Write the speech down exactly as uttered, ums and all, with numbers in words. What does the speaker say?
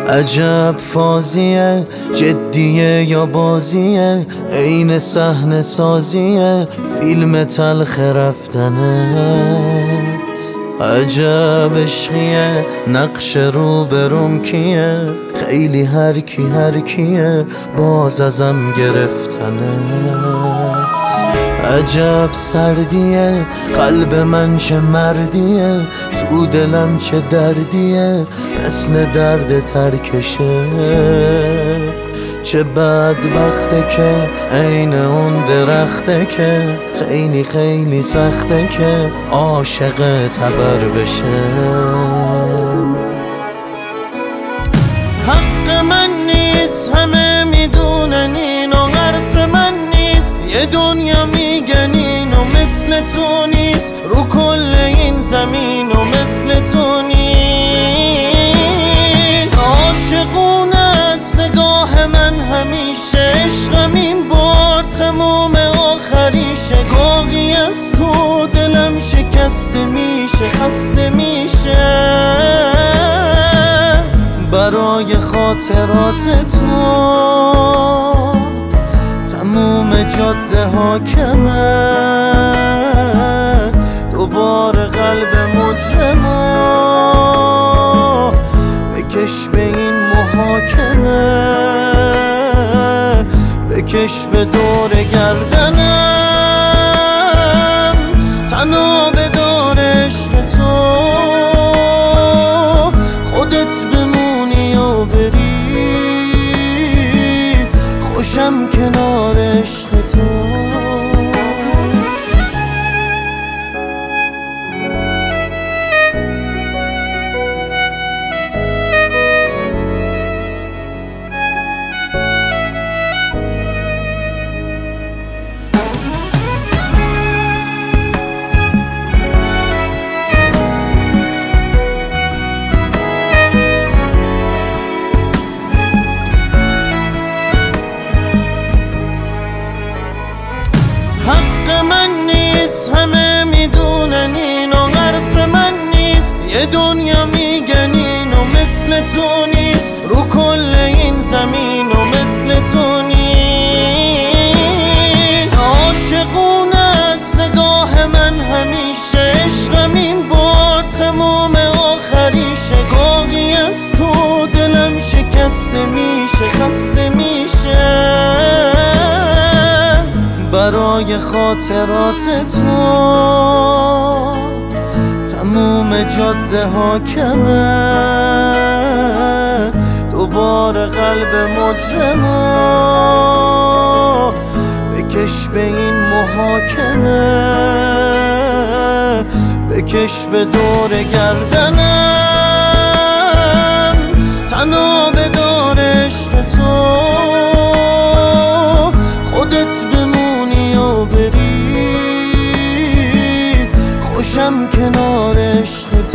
عجب فازیه، جدیه یا بازیه، عین صحنه سازیه فیلم تلخ رفتنت. عجب عشقیه، نقش رو بروم کیه، خیلی هر کی هر کیه باز ازم گرفتنت. عجب سردیه، قلب من چه مردیه، تو دلم چه دردیه مثل درد ترکشه. چه بدبخته که عین اون درخته که خیلی خیلی سخته که عاشق تبر بشه. حق من نیست، همه میدونن اینو، حرف من نیست، یه دنیا میگن اینو مثل تو نیست، رو کل این زمین و مثل تو نیست. عاشقونه است نگاه من همیشه، عشقم این بار تموم آخریشه. گاهی از تو دلم شکسته میشه، خسته میشه برای خاطرات تو. تموم جاده حاکمه، دوباره قلب مجرمو بکش به این محاکمه، بکش به دور گردنم، تنها به دور عشق تو. خودت بمونی و بری، خوشم کنار عشق تو. حق من نیست، همه میدونن اینو، حرف من نیست، یه دنیا میگن اینو مثل تو نیست، رو کل این زمین و مثل تو نیست. عاشقونه است نگاه من همیشه، عشقم این بار تموم آخریشه. گاهی از تو دلم شکسته میشه، خسته میشه برای خاطرات تو. تموم جاده حاکمه، دوباره قلب مجرمو بکش به این محاکمه، بکش به دور گردنم، تنها به دور عشق تو. خودت بمونی و بری، خوشم کنار عشق